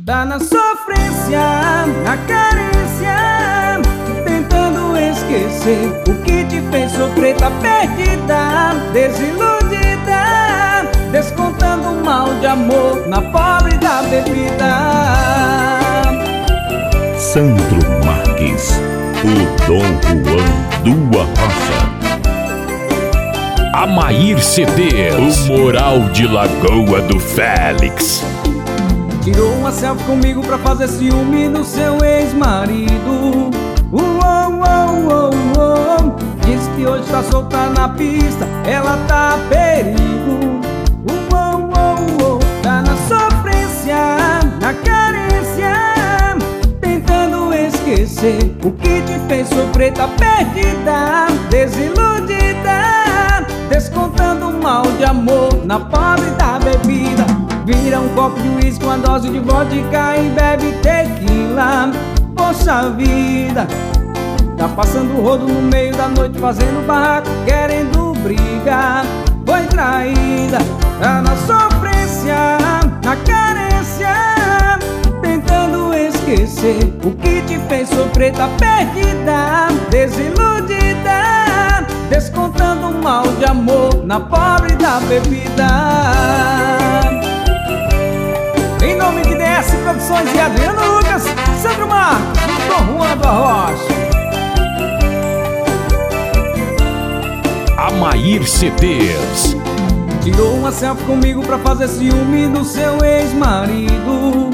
Tá na sofrência, na carência, tentando esquecer o que te fez sofrer. Tá perdida, desiludida, descontando o mal de amor na pobre da bebida. Sandro Marques, o Dom Juan do Arrocha. Amair CDs, o Moral de Lagoa do Félix. Tirou uma selfie comigo pra fazer ciúme no seu ex-marido. Diz que hoje tá solta na pista, ela tá a perigo. Tá na sofrência, na carência, tentando esquecer o que te fez sofrer. Tá perdida, desiludida, descontando o mal de amor na pobre da bebida. Vira um copo de uísque com uma dose de vodka e bebe tequila. Poxa vida, tá passando rodo no meio da noite, fazendo barraco, querendo briga. Foi traída, tá na sofrência, na carência, tentando esquecer o que te fez sofrer. Tá perdida, desiludida, descontando o mal de amor na pobre da bebida. Em nome de DS Produções e Adriano Lucas, Sandro Marques, Dom Juan do Arrocha. Amair CDs. Tirou uma selfie comigo pra fazer ciúme do seu ex-marido.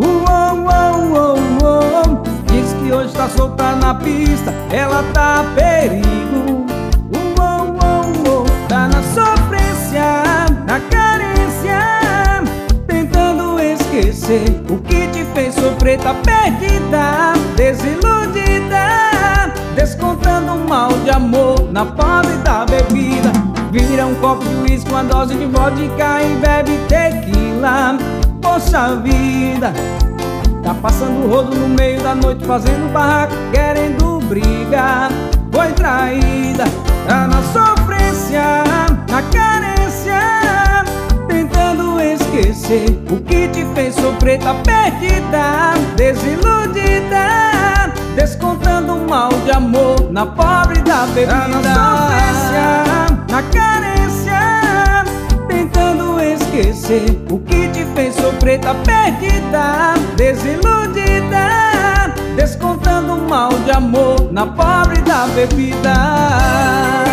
Diz que hoje tá solta na pista, ela tá a perigo. Tá na sofrência, na carência, tentando esquecer o que te fez sofrer. Tá perdida, desiludida, descontando o mal de amor na pobre da bebida. Vira um copo de uísque com uma dose de vodka e bebe tequila. Poxa vida, tá passando rodo no meio da noite, fazendo barraco, querendo briga. Foi traída, tá na sofrência, na carência, tentando esquecer o que te fez sofrer. Tá perdida, desiludida, descontando o mal de amor na pobre da bebida. Tá na sofrência, na carência, tentando esquecer o que te fez sofrer. Tá perdida, desiludida, descontando o mal de amor na pobre da bebida.